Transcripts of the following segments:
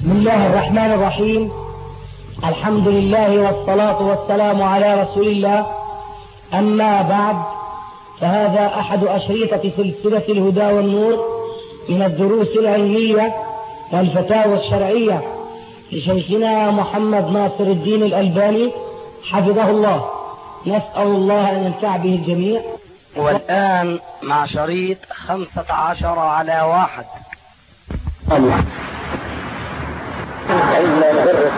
بسم الله الرحمن الرحيم. الحمد لله والصلاة والسلام على رسول الله. أما بعد، فهذا أحد أشرطة سلسلة الهدى والنور من الدروس العلمية والفتاوى الشرعية لشيخنا محمد ناصر الدين الألباني حفظه الله. نسأل الله أن ينفع به الجميع. والآن مع شريط 15:1. عندما ندرس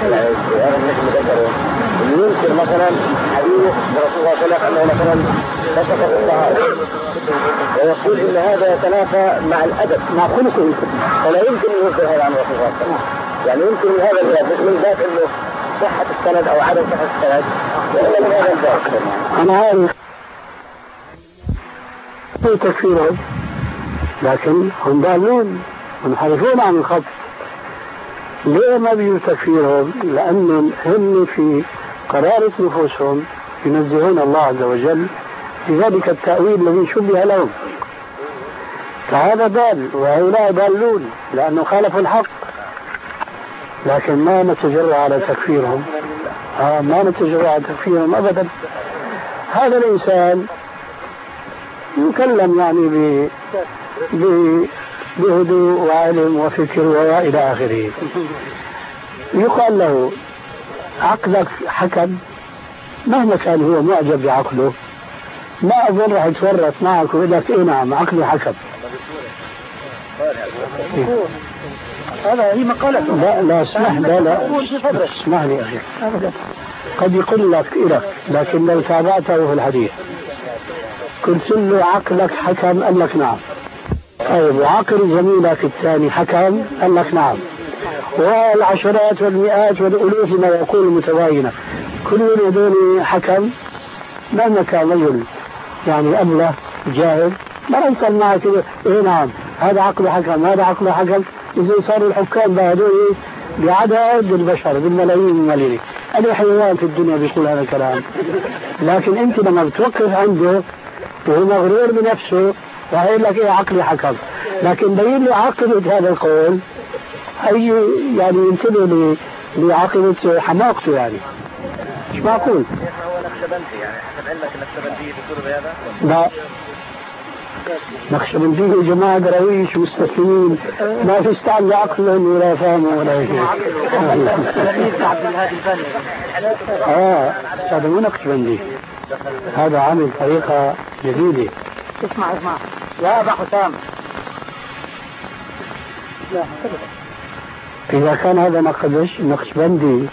ينكر مثلا حديث رسول الله صلى الله عليه وسلم انه مثلا فسق الطهارة ويقول ان هذا يتنافى مع الادب مع خلقه، فلا يمكن ان ينكر هذا عن رسول الله صلى الله عليه وسلم. يعني يمكن من هذا الباب من باب انه صحة السند او عدم صحة السند، والا من هذا الباب. انا عارف في تكفيرهم، لكن هم ضالون منحرفون عن الخط. ليه ما بيجوا تكفيرهم؟ لأنهم هم في قرارة نفوسهم ينزهون الله عز وجل لذلك التأويل الذي شبه لهم. فهذا ضال وهؤلاء ضالون لأنه خالفوا الحق، لكن ما نتجرأ على تكفيرهم. ما نتجرأ على تكفيرهم أبدا. هذا الإنسان يكلم يعني بهدوء وعلم وفكر وإلى آخره. يقال له عقلك حكم، مهما كان هو معجب بعقله ما أظن راح يتورط معك ويقول لك إيه نعم عقلي حكم. هذا هي مقالته. لا اسمح اسمح لي أخي، قد يقول لك لكن لو تابعته في الحديث قلت له عقلك حكم قال لك نعم. طيب وعقل زميلك الثاني حكم قال لك نعم. والعشرات والمئات والألوف ما يقول متباينة كل هذول حكم. مهما كان رجل يعني أبله جاهل ما يصل معه كده إيه نعم هذا عقل حكم هذا عقل حكم. إذا صاروا الحكام بهذول بعدد البشر بالملايين الملايين. أي حيوان في الدنيا بيقول هذا الكلام. لكن أنت لما بتوقف عنده وهو مغرور بنفسه وهيقول لك ايه عقلي حكم، لكن بين له عاقبة هذا القول اي يعني ينتبه لعاقبة حماقته. يعني مش معقول. هو نقشبندي يعني حسب علمك النقشبندية بيقولوا بهذا؟ لا نقشبندية يا جماعة دراويش مستسلمين ما في استعمل عقلهم ولا فهموا ولا شيء. هذا مو نقشبندي، هذا عامل طريقة جديدة. اسمع يا أبا حسام. إذا كان هذا نقشبندي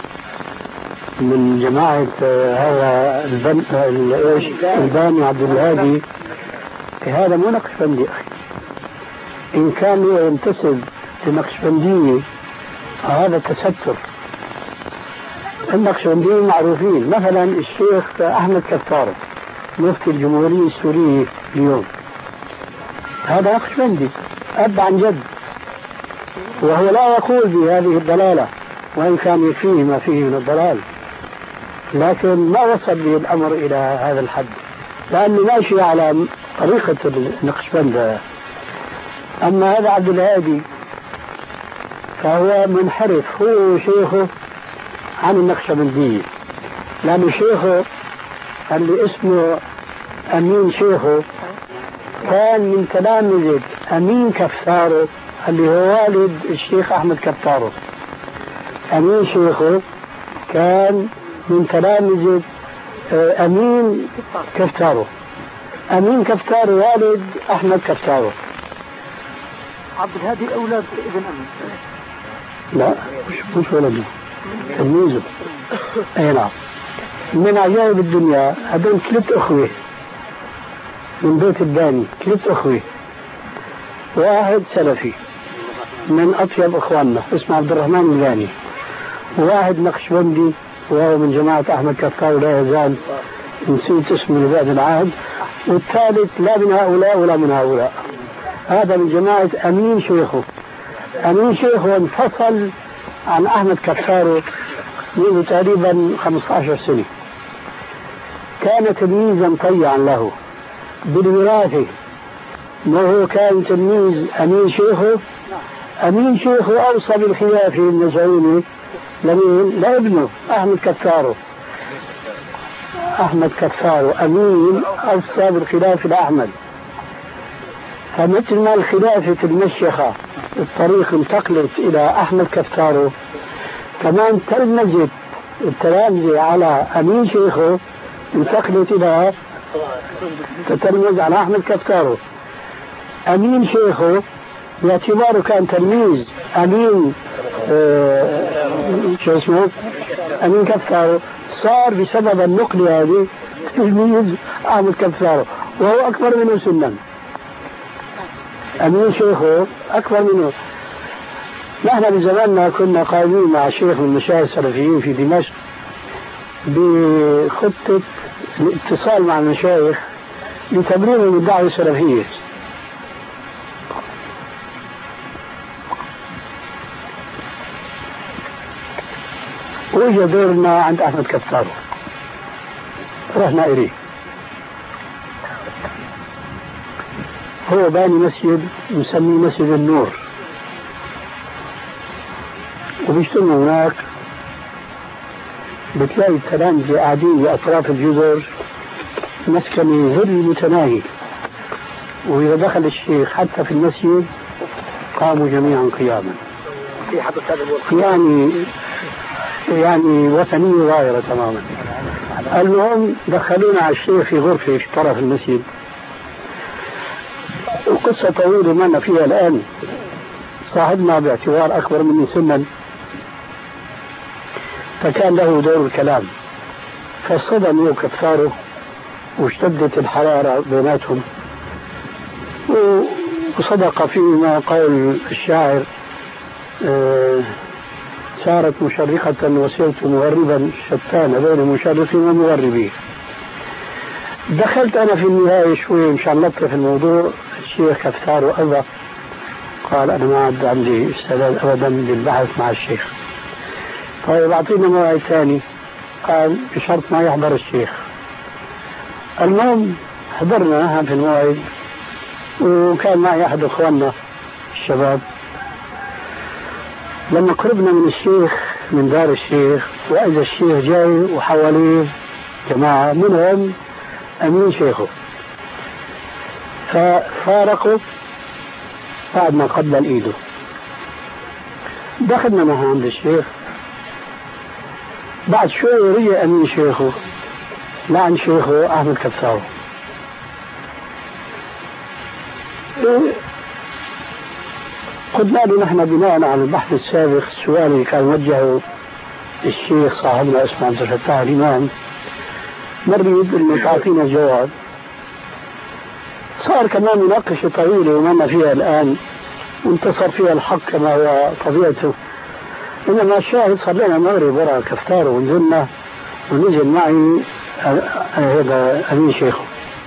من جماعة هذا الباني عبد الهادي، هذا مو نقشبندي أخي. إن كان هو ينتسب لنقشبندية هذا تستر. النقشبنديين معروفين، مثلا الشيخ أحمد كفتارو مفتي الجمهورية السورية اليوم، هذا نقشبندي أب عن جد، وهو لا يقول بهذه الضلالة وإن كان يكفيه ما فيه من الضلال، لكن ما وصل به الأمر إلى هذا الحد لأنه ماشي على طريقة النقشبند. أما هذا عبد الهادي فهو منحرف، هو شيخه عن النقشبندية، لأنه شيخه اللي اسمه أمين شيخه كان من تلامذة أمين كفتارو اللي هو والد الشيخ أحمد كفتارو. أمين شيخه كان من تلامذة أمين كفتارو. أمين كفتارو والد أحمد كفتارو. عبد الهادي أولاد ابن أمين؟ لا مش ولده، تلميذه. أي نعم. من عجائب الدنيا هذول 3 أخوة من بيت الداني، 3 أخوة. واحد سلفي من أطيب إخواننا اسمه عبد الرحمن الغاني، وواحد نقشبندي وهو من جماعة أحمد كفتارو لا يزال نسيت اسمه لبعد العهد، والثالث لا من هؤلاء ولا من هؤلاء. هذا من جماعة أمين شيخه. أمين شيخه انفصل عن أحمد كفتارو منذ تقريبا 15 سنة. كان تلميذا طيعا له بالوراثة، وهو كان تلميذ أمين شيخه أمين شيخه أوصى بالخلافة النزعوني لمين؟ لابنه أحمد كفارو. أحمد كفارو أمين أوصى بالخلافة لأحمد. فمثل ما الخلافة المشيخة الطريق انتقلت إلى أحمد كفارو، كمان تلمذت التلامذة على أمين شيخه انتقلت إلى تتلمذ على أحمد كفارو. أمين شيخه باعتباره كان تلميذ أمين شو اسمه أمين كفارو، صار بسبب النقل هذه تلميذ أحمد كفارو وهو أكبر منه سنا. أمين شيخه أكبر منه. نحن بزماننا كنا قائمين مع شيخ من المشايخ السلفيين في دمشق بخطة الاتصال مع المشايخ لتبريرهم الدعوة السلفية. وإجا دورنا عند أحمد كفارو، رحنا إليه. هو باني مسجد نسميه مسجد النور، وبيجتمعوا هناك بتلاقي التلامذة قاعدين بأطراف الجدر مسكن ظل متناهي، وإذا دخل الشيخ حتى في المسجد قاموا جميعا قياما، يعني وثنية ظاهرة تماما. المهم دخلونا على الشيخ في غرفة في طرف المسجد، وقصة طويلة ما فيها الآن. صاحبنا باعتبار أكبر مني سنا فكان له دور الكلام، فاصطدم هو كفاره واشتدت الحرارة بيناتهم، وصدق فيما قال الشاعر صارت مشرقة وسرت مغربا شتان بين مشرق ومغربي. دخلت أنا في النهاية شوي مشان لطف الموضوع. الشيخ كفارو أبى، قال أنا ما عاد عندي استعداد أبدا للبحث مع الشيخ، طيب أعطينا موعد ثاني. قال بشرط ما يحضر الشيخ. المهم حضرنا في الموعد، وكان معي أحد أخواننا الشباب. لما قربنا من الشيخ من دار الشيخ، وإذا الشيخ جاي وحواليه جماعة منهم أمين شيخه، ففارقوا بعد ما قبل إيده. دخلنا معه عند الشيخ. بعد شوي رجع أمين شيخه لعن شيخه أحمد كفارو. قلنا له نحن بناء على البحث السابق السؤال اللي كان وجهه الشيخ صاحبنا اسمه عبد الفتاح الإمام، نريد أن تعطينا جواب. صار كمان مناقشة طويلة ومنا فيها الآن، وانتصر فيها الحق كما هو طبيعته. إنما الشاهد صلينا المغرب وراء كفتار ونزلنا، ونزل معي هذا أمين شيخه.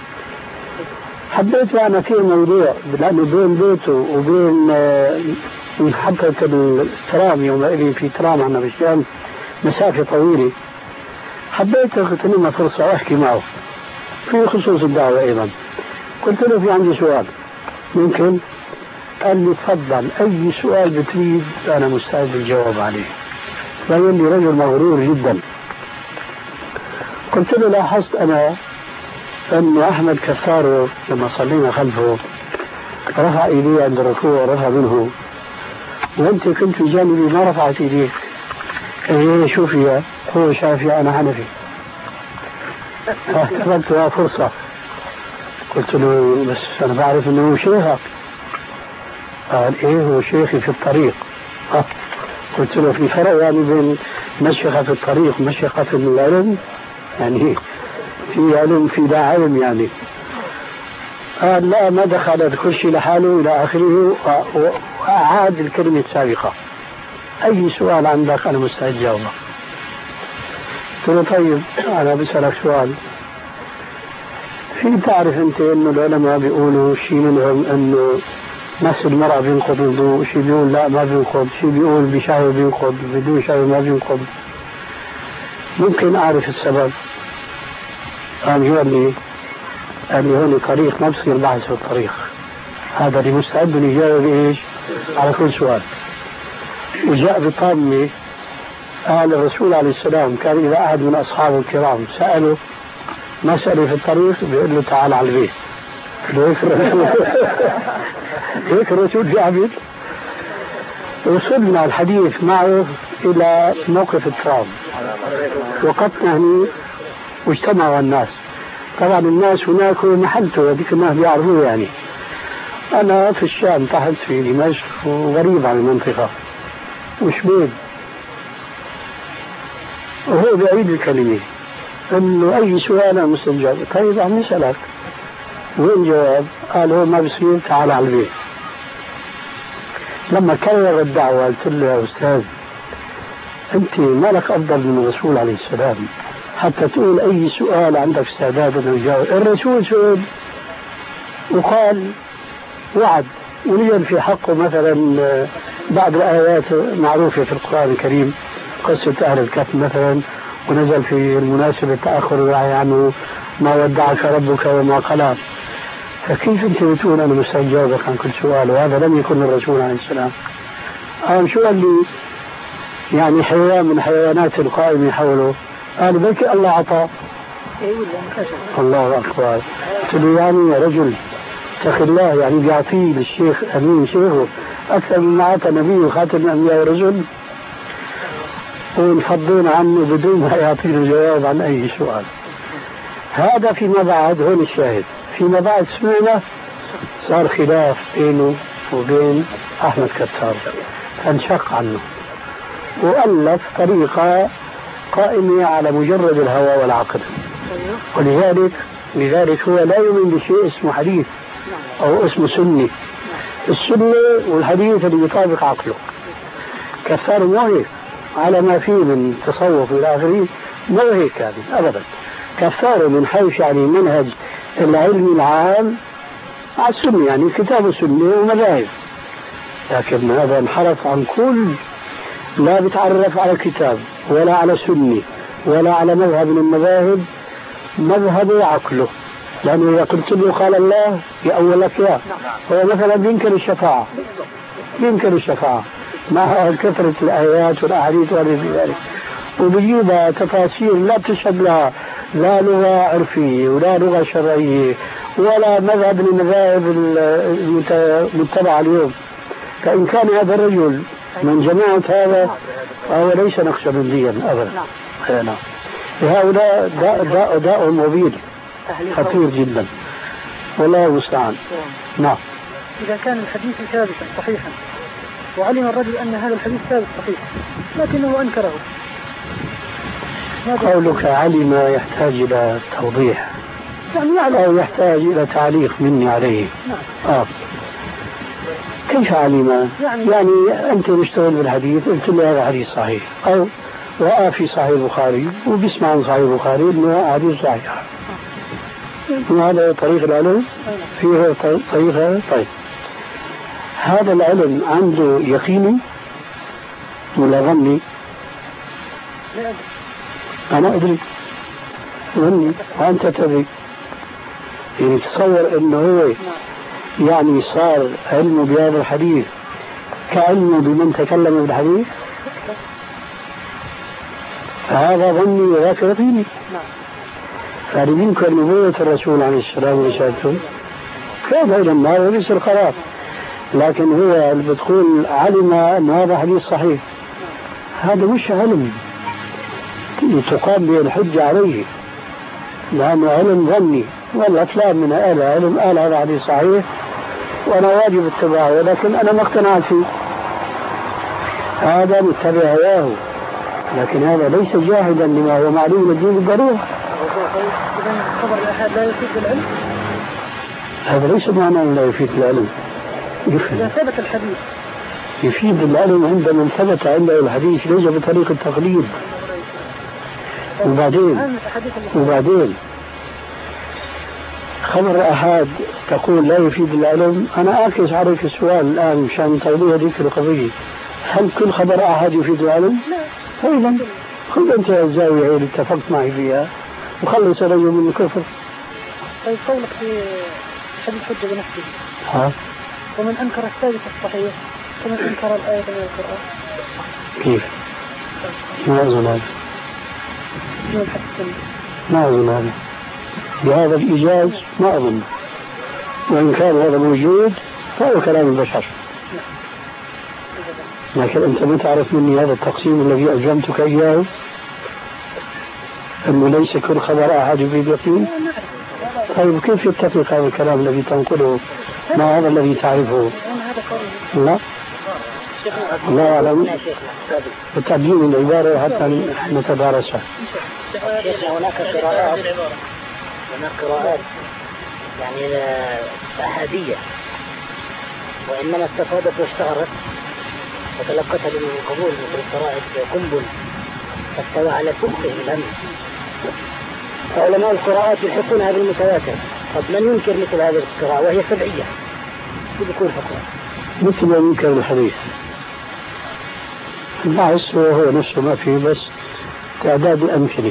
حبيت يعني في الموضوع لأنه بين بيته وبين محطة الترام يومئذ في ترام عنا بالشام مسافة طويلة. حبيت أغتنم فرصة أحكي معه في خصوص الدعوة أيضا. قلت له في عندي سؤال ممكن؟ قال لي تفضل، أي سؤال بتريد أنا مستعد للجواب عليه. فقال لي رجل مغرور جدا. قلت له لاحظت أنا أن أحمد كفارو لما صلينا خلفه رفع إيديه عند الركوع ورفع منه، وأنت كنت في جانبي ما رفعت إيديك. إيه شوفي هو شافعي أنا حنفي. فاعتبرتها فرصة. قلت له بس أنا بعرف أنه شيخك. قال إيه هو شيخي في الطريق. قلت له في فرق يعني بين مشيخة في الطريق ومشيخة في العلم، يعني في علم في لا علم يعني. قال لا ما دخل كل شيء لحاله إلى آخره، وأعاد الكلمة السابقة. أي سؤال عندك أنا مستعد جاوبه. قلت له طيب أنا بسألك سؤال. في تعرف أنت إنه العلماء بيقولوا شيء منهم إنه مس المرأة بينقض الوضوء، شيء بيقول لا ما بينقض، شيء بيقول بشهوة بينقض، بدون شهوة ما بينقض. ممكن أعرف السبب؟ قال لي هون طريق ما بصير بحث في الطريق. هذا اللي مستعد يجاوب إيش؟ على كل سؤال. وجاء بطامة قال الرسول عليه السلام كان إذا أحد من أصحابه الكرام سأله مسألة في الطريق بيقول له تعال على البيت. هيك الرسول بيعمل. وصلنا الحديث معه إلى موقف الترام، وقفنا هني واجتمعوا الناس. طبعا الناس هناك محلته هذيك الناس بيعرفوه يعني. أنا في الشام تحت في دمشق وغريب عن المنطقة وشبيب، وهو بيعيد الكلمة إنه أي سؤال أنا مستجاب. طيب عم نسألك وين جواب؟ قال هو ما بصير تعال على البيت. لما كرر الدعوة قلت له يا أستاذ أنت ما لك أفضل من الرسول عليه السلام حتى تقول أي سؤال عندك استعداد أن يجاوب. الرسول سئل وقال وعد ونزل في حقه مثلا بعض الآيات معروفة في القرآن الكريم، قصة أهل الكهف مثلا، ونزل في المناسبة تأخر الوعي عنه ما ودعك ربك وما قلى. فكيف أنت بتقول أنا مستعد جاوبك عن كل سؤال وهذا لم يكن الرسول عليه السلام؟ شو قال لي؟ يعني حيوان من حيوانات القائمة حوله. قال بلكي الله عطاه. الله أكبر. قلت له يعني يا رجل اتق الله، يعني بيعطيه للشيخ أمين شيخه أكثر مما أعطى نبيه خاتم الأنبياء والرسل، ونفضون عنه بدون ما يعطينا جواب عن أي سؤال. هذا فيما بعد. هون الشاهد، فيما بعد سمعنا صار خلاف بينه وبين أحمد كتار، فانشق عنه وألف طريقة قائمة على مجرد الهوى والعقل. ولذلك هو لا يؤمن بشيء اسمه حديث أو اسمه سنة. السنة والحديث اللي يطابق عقله. كتار ما هيك على ما فيه من تصوف إلى آخره، ما هيك يعني أبدا. كتار من حيث يعني منهج العلم العام على السنة، يعني كتاب السنة ومذاهب، لكن هذا انحرف عن كل، لا بيتعرف على كتاب ولا على سنة ولا على مذهب من المذاهب، مذهب عقله. لأنه إذا قلت له قال الله يأول لك إياه. هو مثلا ينكر الشفاعة مع كثرة الآيات والأحاديث وغير ذلك، وبيجيبها تفاسير لا تشهد لها لا لغة عرفية ولا لغة شرعية ولا مذهب من المذاهب المتبعة اليوم. فإن كان هذا الرجل من جماعة هذا فهو ليس نقشبنديا أبدا. نعم. هؤلاء داء وبيل خطير جدا، والله المستعان. نعم. إذا كان الحديث ثابتا صحيحا وعلم الرجل أن هذا الحديث ثابت صحيح لكنه أنكره، قولك علم يحتاج إلى توضيح يعني أو يحتاج إلى تعليق مني عليه. كيف علم؟ يعني أنت مشتغل بالحديث قلت له هذا حديث صحيح، أو رأى في صحيح البخاري وبيسمع عن صحيح البخاري أنه حديث صحيح. هذا طريق العلم فيه طريقة. طيب هذا العلم عنده يقيني ولا ظني؟ أنا أدري ظني وأنت تدري. يعني تصور أنه هو يعني صار علمه بهذا الحديث كعلمه بمن تكلم بالحديث، فهذا ظني وذاك يقيني. فهل يمكن نبوة الرسول عليه السلام ورسالته؟ كان علم هذا ليس القرار، لكن هو اللي بتقول علم أن هذا حديث صحيح، هذا مش علم تقام به الحجة عليه، لأنه علم ظني. والله فلان من أهل علم قال هذا حديث صحيح وأنا واجب اتباعه، ولكن أنا ما اقتنعت فيه، هذا متبع هواه، لكن هذا ليس جاهدا لما هو معلوم الدين بالضرورة. إذن خبر الأحاد لا يفيد العلم؟ هذا ليس معناه لا يفيد العلم. إذا ثبت الحديث يفيد العلم عند من ثبت عنده الحديث ليس بطريقة التقليد. وبعدين خبر أحد تقول لا يفيد العلم. أنا أعكس عليك السؤال الآن مشان توضيح هذه القضية، هل كل خبر أحد يفيد العلم؟ لا. إذن خذ أنت الزاوية اللي اتفقت معي فيها وخلص الرجل من الكفر. طيب قولك في حديث حجة بنفسه ومن أنكر الثابت الصحيح كمن أنكر الآية من القرآن. كيف؟ ما أظن هذا. ما أظن هذا. بهذا الإيجاز ما أظن. وإن كان هذا موجود فهو كلام البشر. لكن أنت ما تعرف مني هذا التقسيم الذي ألزمتك إياه، أنه ليس كل خبر أحد يفيد يقين. طيب كيف يتفق هذا الكلام الذي تنقله مع هذا الذي تعرفه؟ لا لا أعلم. بتبيين العبارة حتى نتدارسها. شيخنا هناك قراءات يعني أحادية، وإنما استفادت واشتهرت وتلقتها بالقبول مثل قراءة قنبل فاستوى على كفه الأمر. فعلماء القراءات يلحقونها بالمتواتر. طب من ينكر مثل هذه القراءة وهي سبعية بكل حكم؟ مثل ما ينكر الحديث. البحث هو نفسه ما فيه بس تعداد الأمثلة.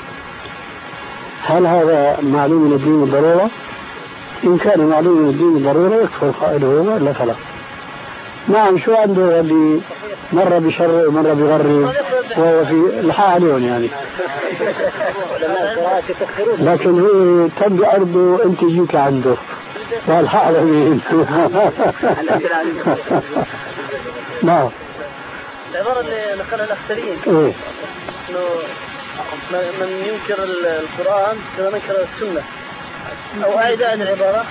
هل هذا معلوم من الدين بالضرورة؟ إن كان معلوم من الدين بالضرورة يكفر قائله ولا فلا. نعم شو عنده اللي مرة بشر ومرة بغرب وهو في الحق عليهم يعني. لكن هو تم أرضه أنت جيت عنده والحق عليهم. نعم. العبارة اللي نقلها الأخ سليم إنه من ينكر القرآن كما ننكر السنة أو أعيد العبارة.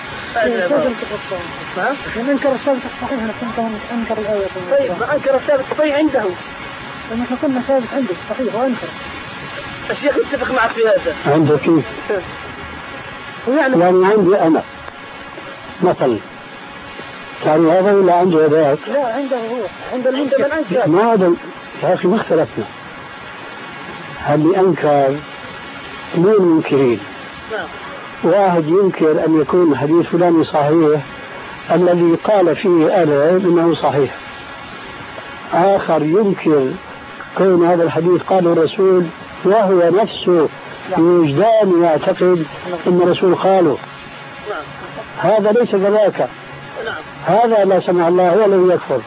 نعم. من أنكر الثابت الصحيح نحن أنكر الآية. طيب ما أنكر الثابت الصحيح عنده. نحن قلنا ثابت عنده صحيح وأنكر. الشيخ يتفق معك في هذا. عنده كيف؟ يعني عندي أنا مثلا كان هذا ولا عنده ذاك؟ لا عنده هو. عنده من أنكر. ما هذا يا أخي ما اختلفنا. هل أنكر اثنين منكرين. واحد ينكر أن يكون حديث فلان صحيح الذي قال فيه أهل العلم أنه صحيح. آخر ينكر كون هذا الحديث قاله الرسول وهو نفسه بوجدان يعتقد أن الرسول قاله. هذا ليس كذاك. هذا لا سمع الله هو الذي يكفر.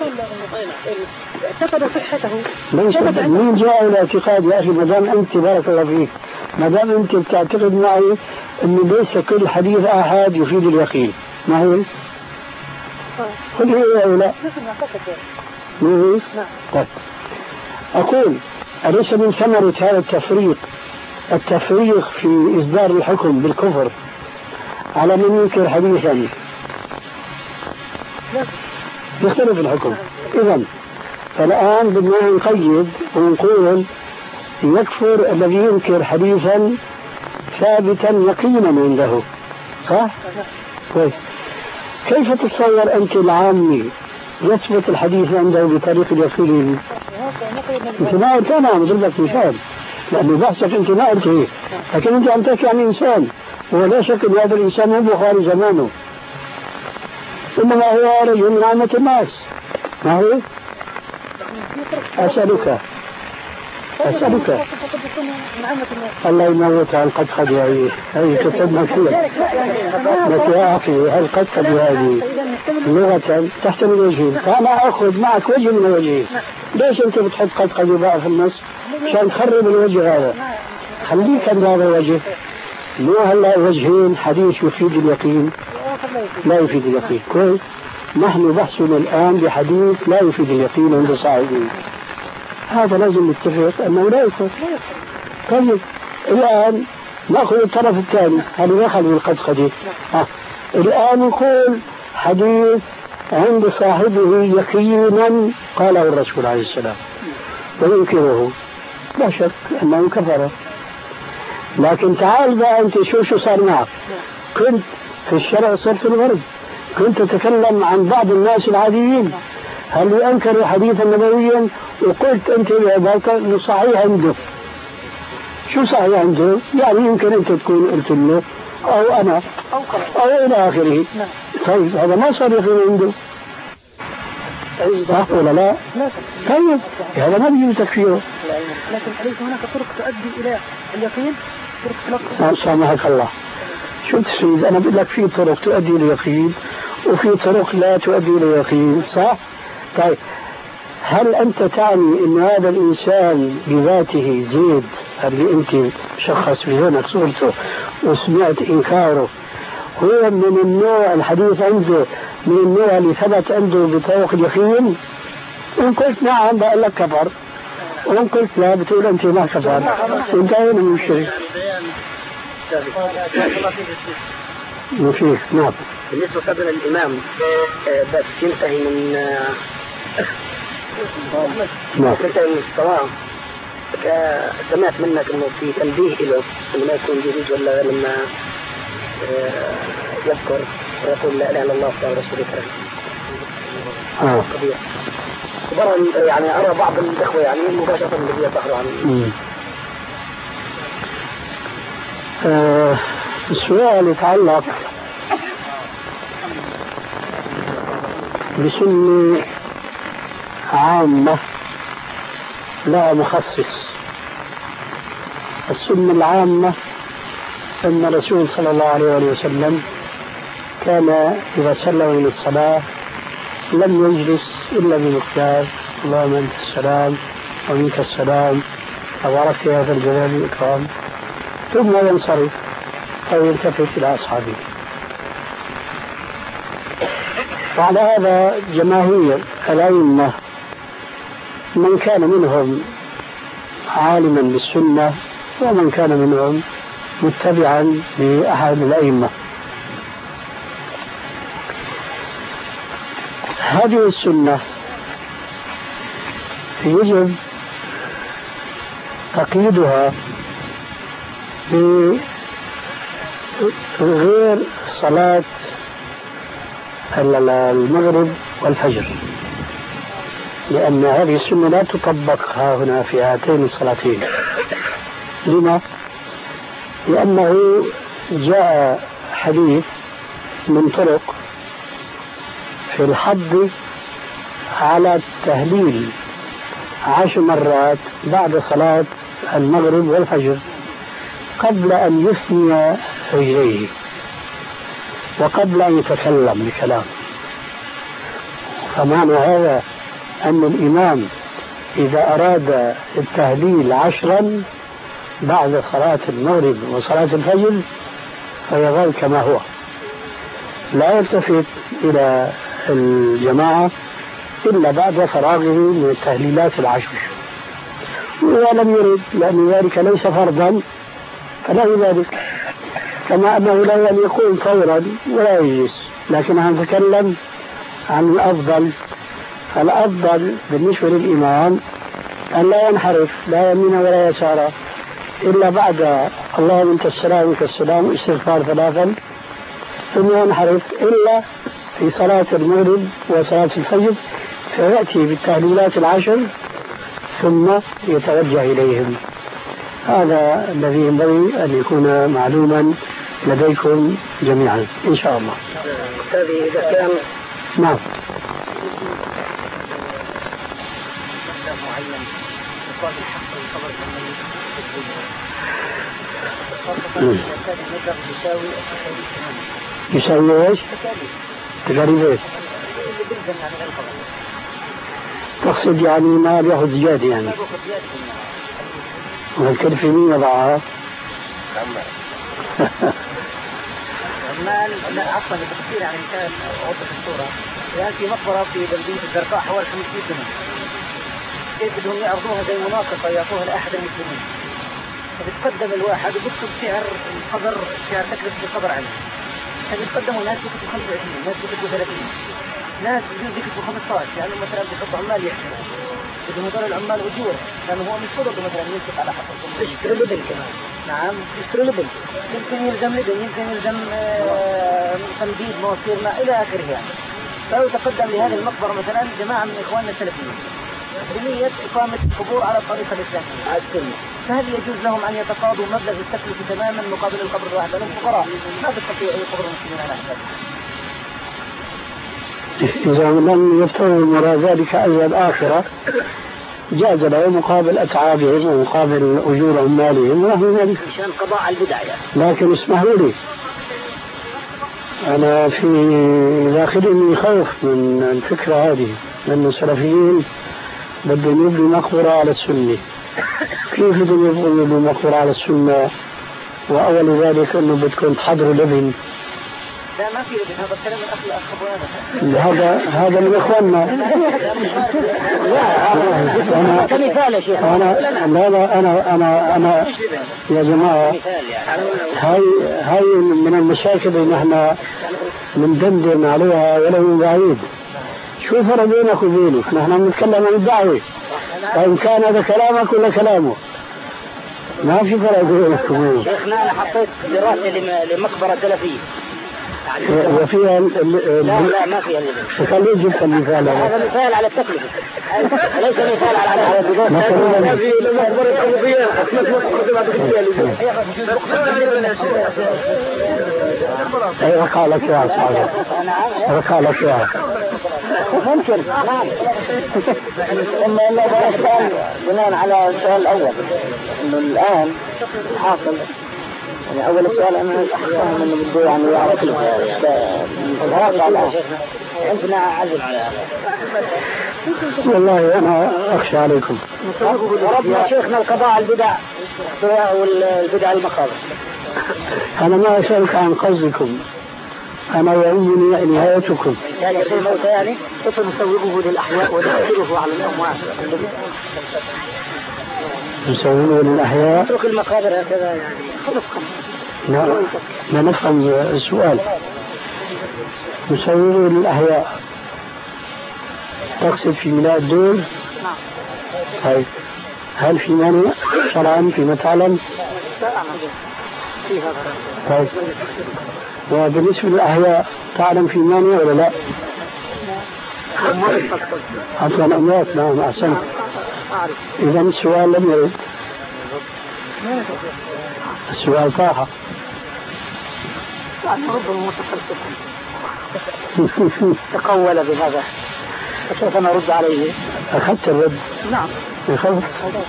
اعتقد صحته. ليس مين جاء إلى اعتقاد يا أخي؟ ما دام أنت بارك الله فيك ما دام أنت بتعتقد معي أنه ليس كل حديث أحد يفيد اليقين. ما هو؟ قل هي أو لا؟ ما طيب أقول أليس من ثمرة هذا التفريق في إصدار الحكم بالكفر على من ينكر حديثا يختلف الحكم؟ إذن فالآن بدنا نقيد ونقول يكفر الذي ينكر حديثا ثابتا يقينا عنده. صح؟ كويس. كيف تتصور أنت العامي يثبت الحديث عنده بطريق اليقين؟ أنت ما قلت أنا أضرب لك مثال لأنه بحثك أنت ما قلت هيك، لكن أنت عم تحكي عن إنسان ولا شك أن هذا الإنسان هو بخاري زمانه، إنما هو رجل من عامة الناس. ما هو؟ أسألك الله يموت على القدقد هذه كتبنا فيها لك يا أخي. هل قدقد هذه لغة تحتمل وجهين، فأنا أخذ معك وجه من الوجهين. ليش أنت بتحط قدقد بقى في النص عشان تخرب الوجه هذا؟ خليك عند هذا الوجه. مو هلا وجهين حديث يفيد اليقين لا يفيد اليقين. كويس. نحن بحثنا الآن بحديث لا يفيد اليقين عند صاحبه، هذا لازم نتفق أنه لا يكفر. طيب الآن نأخذ الطرف الثاني هذا دخل بالقدقدة. الآن نقول حديث عند صاحبه يقينا قاله الرسول عليه السلام وينكره، لا شك أنه كفر. لكن تعال بقى أنت شو صار معك؟ كنت في الشرق صرت في الغرب، كنت تتكلم عن بعض الناس العاديين هل أنكروا حديثا نبويا وقلت أنت بعبارك أنه صحيح عنده. شو صحيح عنده؟ يعني يمكن أنت تكون قلت له أو أنا أو إلى آخره. طيب هذا ما صار يقين عنده، صح ولا لا؟ طيب هذا ما بيجي تكفيره. لكن أليس هناك طرق تؤدي إلى اليقين؟ طرق سامحك الله، شو تسيد؟ أنا بقول لك في طرق تؤدي إلى اليقين وفي طرق لا تؤدي إلى اليقين، صح؟ طيب هل أنت تعني أن هذا الإنسان بذاته زيد اللي أنت شخص بذهنك صورته وسمعت إنكاره هو من النوع الحديث عنده من النوع اللي ثبت عنده بطرق اليقين؟ إن قلت نعم بقول لك كفر، وإن قلت لا بتقول أنت ما كفر، انتهينا من الشرك. وفيه نعم. بالنسبة قبل الإمام بس ينتهي من تنتهي من الصلاة، سمعت منك إنه في تنبيه له إنه ما يكون جديد ولا لما يذكر ويقول لا إله إلا الله وحده لا شريك له. يعني أرى بعض الإخوة يعني مباشرة الذي يظهر عنه. السؤال يتعلق بسنة عامة لا مخصص. السنة العامة أن الرسول صلى الله عليه وسلم كان إذا سلم من الصلاة لم يجلس إلا بمقدار اللهم أنت السلام ومنك السلام تبارك يا ذا الجلال والإكرام، ثم ينصرف أو يلتفت إلى أصحابه. وعلى هذا جماهير الأئمة من كان منهم عالما بالسنة ومن كان منهم متبعا لأحد الأئمة. هذه السنة يجب تقييدها بغير صلاة المغرب والفجر، لأن هذه السنة لا تطبق ها هنا في هاتين الصلاتين. لما؟ لأنه جاء حديث من طرق في الحض على التهليل 10 مرات بعد صلاة المغرب والفجر قبل أن يثني رجليه وقبل أن يتكلم بكلام. فمعنى هذا أن الإمام إذا أراد التهليل 10 بعد صلاة المغرب وصلاة الفجر فيظل كما هو، لا يلتفت إلى الجماعة إلا بعد فراغه من التهليلات 10. وإذا لم يرد لأن ذلك ليس فرضا فله ذلك، كما أنه لا يكون فورا ولا يجلس. لكن نتكلم عن الأفضل، فالأفضل بالنسبة للإمام أن لا ينحرف لا يمين ولا يسار إلا بعد اللهم أنت السلام ومنك السلام استغفار 3، ثم ينحرف إلا في صلاة المغرب وصلاة الفجر فيأتي بالتهليلات 10 ثم يتوجه إليهم. هذا الذي ينبغي أن يكون معلوما لديكم جميعا إن شاء الله. هذه إذا كان نعم يساوي ايش؟ تقريبا ايش؟ تقصد يعني ما بياخذ زيادة يعني؟ والكلفة مين يضعها؟ لا عفوا لتفصيل عن مثال أوضح الصورة. الآن في مقبرة في بلدية الزرقاء حوالي 500 سنة، كيف بدهم يعرضوها زي مناقصة يعطوها لأحد المسلمين، فبتقدم الواحد وبيكتب سعر القبر، سعر تكلفة القبر عليه، فبيتقدموا ناس بيكتبوا 25، ناس بيكتبوا 30، ناس بيكتبوا 15، يعني مثلا بيحطوا عمال يحسبوا بدهم هذول العمال أجور، لأنه هو مش فرض مثلا ينفق على حقهم، يشتري لبن كمان. نعم يشتري لبن، يمكن يلزم لبن، يمكن يلزم تمديد مواسير ما إلى آخره يعني. فلو تقدم لهذه المقبرة مثلا جماعة من إخواننا السلفيين بنية إقامة قبور على الطريقة الإسلامية على السنة، فهل يجوز لهم أن يتقاضوا مبلغ التكلفة تماما مقابل القبر الواحد؟ لأنهم فقراء ما تستطيع أي قبر المسلمين على حساب. إذا لم يفترض وراء ذلك أجر الآخرة جاز له مقابل أتعابهم ومقابل أجور عمالهم ونحو ذلك مشان قضاء البدع يعني. لكن اسمحوا لي أنا في داخلي خوف من الفكرة هذه، لأن السلفيين بدهم يبنوا مقبرة على السنة. كيف بدهم يبنوا مقبرة على السنة وأول ذلك أنه بدكم تحضروا لبن؟ لا ما في لبن، هذا الكلام من أخ هذا من إخواننا. لا كمثال يا شيخ. أنا يا جماعة هاي من المشاكل اللي نحن بندندن عليها ولو من بعيد. شو فرق بينك وبينك؟ نحن بنتكلم عن الدعوة، فإن كان هذا كلامك ولا كلامه ما في فرق بينك وبينه. شيخنا أنا حطيت دراسة لمقبرة سلفية وفيها لا ما فيها اللبن. خليه جبت المثال هذا مثال على التكلفة ليس مثال على رقالك يا صاحبي، رقالك يا ممكن. نعم. إلا السؤال بناء على السؤال الأول إنه الآن حاصل يعني أول السؤال أنا أحسهم إنه بده يعني يعرف عندنا عزم على هذا. والله أنا أخشى عليكم. ربنا شيخنا القضاء على البدع والبدع المقابر. أنا ما أسألك عن قصدكم، أنا يهمني نهايتكم. يعني يصير موتى يعني كيف نسوقه للأحياء ونحصره على الأموات؟ نسوقه للأحياء؟ نترك المقابر هكذا يعني خلفكم. لا نفهم السؤال. نسوقه للأحياء تقصد في ميلاد دول؟ نعم. طيب هل في مانع شرعا فيما تعلم؟ طيب وبالنسبة للأحياء تعلم في مانع ولا لا؟ أصلا أموات. نعم أحسنت. إذا السؤال لم يرد، السؤال طاح. تقول بهذا فكيف نرد عليه؟ أخذت الرد. نعم. يخوف.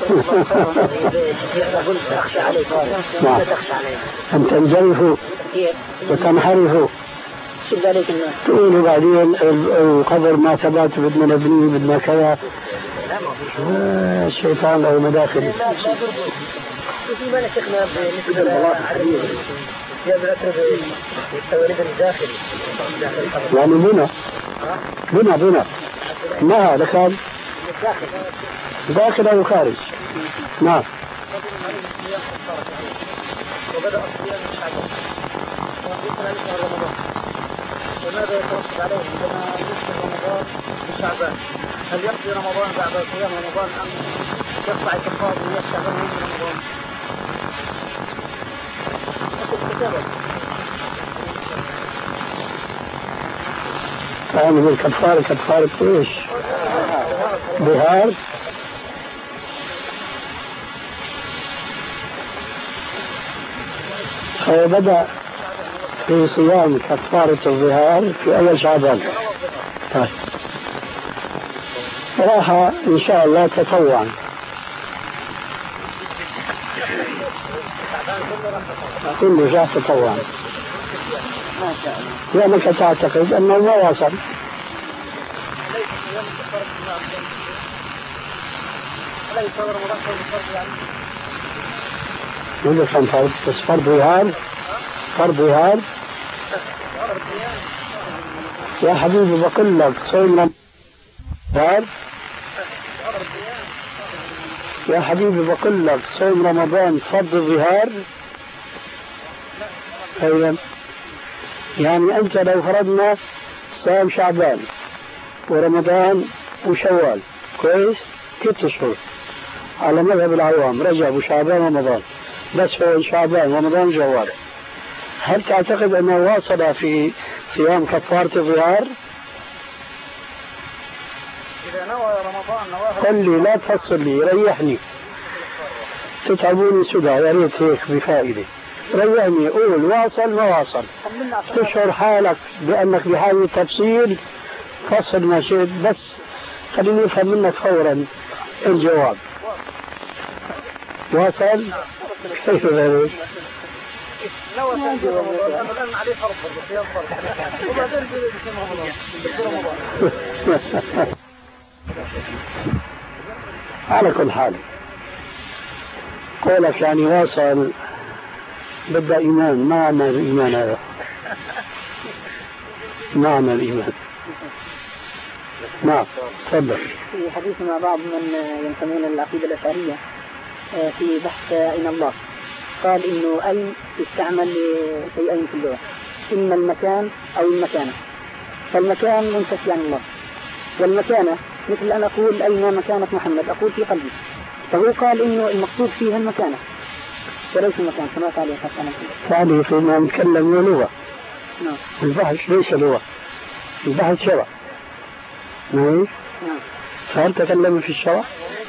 أخشى عليك. نعم. أن تنجرفوا وتنحرفوا تقولوا بعدين القبر ما ثبات بدنا نبنيه بدنا كذا. الشيطان له مداخل. في بالك شيخنا بالنسبة للحديث التوريد الداخلي يعني بنا ما هذا كان داخل أو خارج. نعم. وبدأ الصيام الشعبي وماذا يتوقف عليه عندما يصبح رمضان في شعبان؟ هل يقضي رمضان بعد صيام رمضان أم يقطع الكفار ويشتغل من رمضان؟ يعني الكفارة كفارة ايش؟ ظهار. بدأ في صيام كفارة الظهار في أول شعبان. طيب صراحة إن شاء الله تطوعا. كله جاء تطوعا لأنك تعتقد أنه ما واصل. يقول لك فرض بس فرض ظهار يا حبيبي بقول لك صوم رمضان يا حبيبي بقول لك صوم رمضان فرض ظهار. أيضا يعني أنت لو فرضنا صيام شعبان ورمضان وشوال كويس 6 أشهر على مذهب العوام رجب وشعبان ورمضان بس هو شعبان ورمضان وشوال، هل تعتقد أنه واصل في صيام كفارة الظهار؟ إذا نوى رمضان نواه قل لي لا تفصل لي ريحني تتعبوني سدى يا ريت هيك بفائدة. ريحني قول واصل ما واصل تشعر حالك بأنك بحاجة تفصيل فصل ما شئت بس خليني أفهم منك فورا الجواب. واصل كيف ذلك؟ لو سنجي رمضان أنا الآن عليه فرض صيام فرض وبعدين بيصير رمضان. على كل حال قولك يعني واصل بدأ إيمان، ما معنى الإيمان هذا؟ معنى الإيمان. نعم تفضل. في حديث مع بعض من ينتمون للعقيدة الأشعرية في بحث أين الله، قال إنه أين يستعمل لشيئين في اللغة، إما المكان أو المكانة. فالمكان منتفي عن الله، والمكانة مثل أن أقول أين مكانة محمد، أقول في قلبي. فهو قال إنه المقصود فيها المكانة وليس المكان، كما قال يا حسن. يعني فيما نتكلم لغة. نعم. البحث ليس لغة، البحث شرع. نعم. فهل تكلم في الشرع؟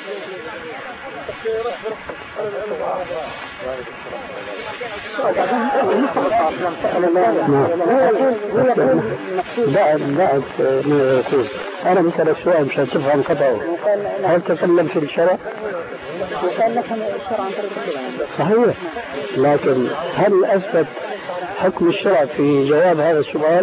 بعد ما يقول أنا مثلا سؤال مشان تفهم قطعه، هل تكلم في الشرع؟ وكان نفهم الشرع عن طريق اللغة. صحيح، لكن هل أثبت حكم الشرع في جواب هذا السؤال؟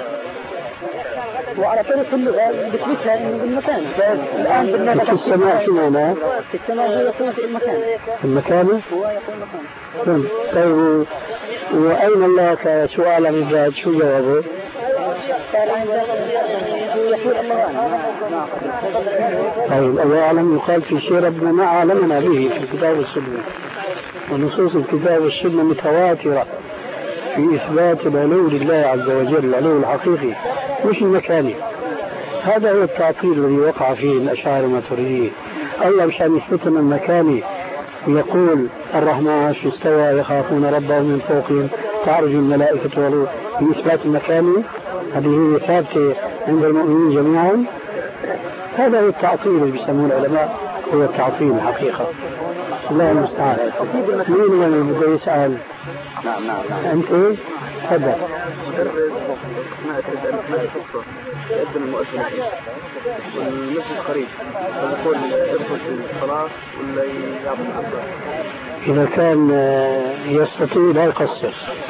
وعلى طريق اللغة بتثبتها إنه بالمكان. الآن في السماء شو معناه؟ في السماء هو يقول في المكان. المكانة؟ هو يقول مكان. طيب وأين الله كسؤال عن الذات شو جوابه؟ قال عن يقول الله أعلم. طيب الله أعلم يقال في شيء ربنا ما علمنا به في الكتاب والسنة، ونصوص الكتاب والسنة متواترة في إثبات العلو لله عز وجل، العلو الحقيقي مش المكاني. هذا هو التعطيل الذي وقع فيه الأشاعرة الماتريدية. الله مشان يثبت لنا المكاني يقول الرحمن استوى يخافون ربهم من فوقهم تعرج الملائكة والروح، بإثبات المكاني هذه هي ثابتة عند المؤمنين جميعا. هذا هو التعطيل اللي بيسموه العلماء، هو التعطيل الحقيقة. الله المستعان. مين اللي بده يسأل؟ نعم. أنت إيه؟ تفضل. ما فرصة يقدم المؤذن والمسجد قريب، فيقول يدخل في الصلاة ولا يعطي الصلاة؟ إذا كان يستطيع لا يقصر.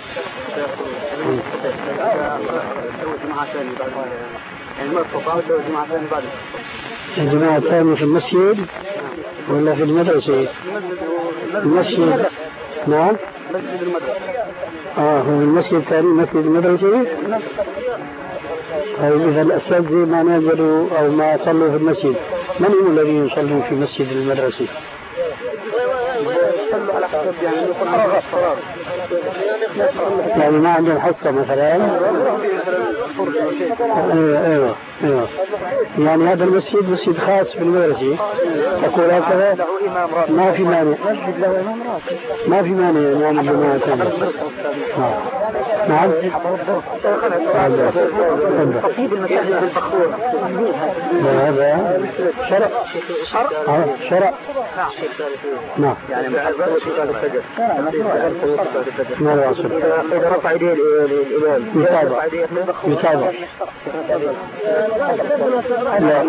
جماعة ثانية بعد يعني ما استطاع جماعة ثانية بعد الجماعة الثانية في المسجد ولا في المدرسة؟ المسجد. نعم. مسجد المدرسة. هو المسجد الثاني مسجد المدرسة. طيب إذا الأساتذة ما نزلوا أو ما صلوا في المسجد، من هم الذين يصلون في مسجد المدرسة؟ يعني ما عندهم حصة مثلا. ايوه يعني هذا المسجد مسجد خاص بالمدرسة تقول هكذا، ما في مانع، ما في مانع يعني الجماعة ثانية. نعم. تقييد المساجد بالبخور هذا شرع. شرع. نعم. يعني ما الواصل؟ إذا رفع يديه الإمام يتابع. لا.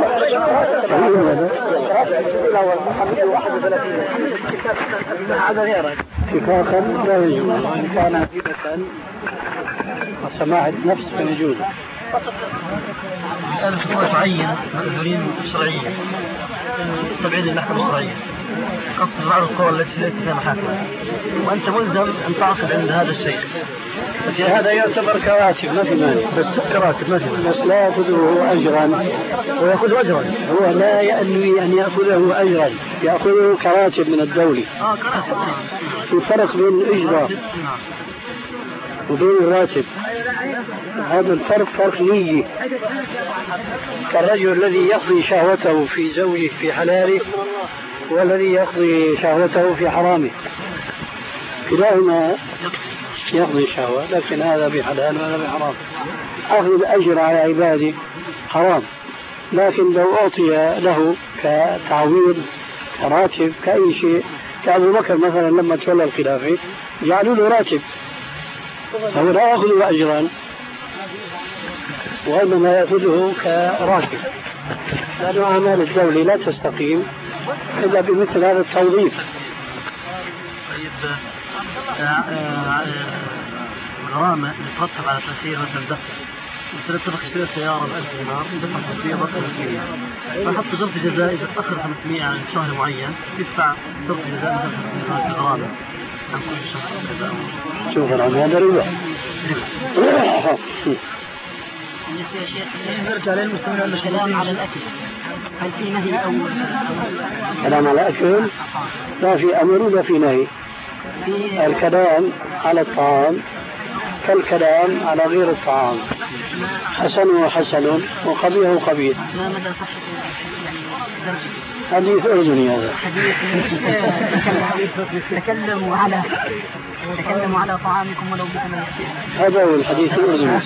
اتفاقا لا يجوز، إن كان عزيزة وسماع النفس فيجوز. مسألة تعين مأذورين شرعية، تبعيد المحكمة الشرعية، قصد بعض القوى التي ليست فيها محاكم، وأنت ملزم أن تعقد عند هذا الشيء. هذا يعتبر كراتب ما في مانع، بس كراتب ما في مانع، بس لا يأخذه أجرا، ويأخذ أجرا، هو لا ينوي أن يأخذه أجرا، يأخذه كراتب من الدولة. كراتب. في فرق بين الإجرة وبين الراتب، هذا الفرق فرق نية. كالرجل الذي يقضي شهوته في زوجه في حلاله والذي يقضي شهوته في حرامه، كلاهما يقضي شهوة، لكن هذا بحلال وهذا بحرام. أخذ الأجر على عباده حرام، لكن لو أعطي له كتعويض كراتب كأي شيء، كأبو بكر مثلا لما تولى الخلافة جعلوا له راتب، فهو لا يأخذ أجرا وإنما يأخذه كراتب، لأن أعمال الدولة لا تستقيم إلا بمثل هذا التوظيف. طيب غرامة تترتب على تأخير مثلا دفع، مثلا اتفق اشتري سيارة ب1000 دينار دفع 500 ضغط 500، فحط ضغط جزاء إذا تأخر 500 عن شهر معين يدفع ضغط جزاء مثلا غرامة عن كل شهر. شوف غرامة هذا ربا. يا شيخ نرجع للمسلمين الكلام على الأكل، هل في نهي أو كلام على الأكل؟ لا في أمر ولا في نهي. الكلام على الطعام كالكلام على غير الطعام، حسن حسن وقبيح قبيح. ما مدى صحة حديث أردني هذا. تكلموا على طعامكم ولو بثمن يأتي. هذا هو الحديث الأردني.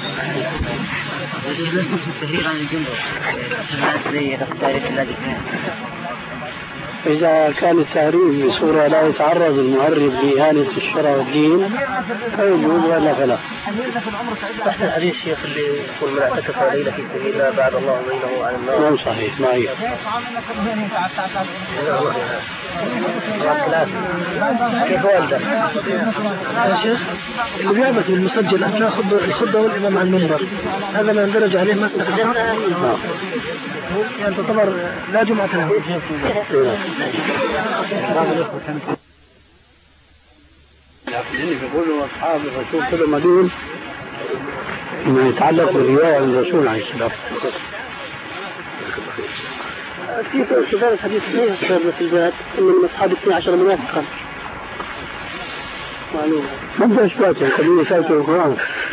التهرير عن الجنب زي التاريخ الذي إذا كان التهريب بصورة لا يتعرض المهرب لإهانة الشرع والدين فيجوز ولا فلا. تحت الحديث شيخ اللي يقول من اعتكف ليلة في سبيل الله بعد الله بينه عن النار. نعم صحيح معي. كيف والده؟ يا شيخ اللي بيعبث بالمسجل أن تأخذ الخطبة والإمام على المنبر، هذا ما يندرج عليه مسألة يعني تعتبر لا جمعة له. يقولوا أصحاب الرسول كل مدين ما يتعلق بالرواية عن الرسول عليه السلام. في كذلك الحديث في الباب إن من أصحاب 12 منافقا معلومة. ما إثباته خليني فاتوا القرآن.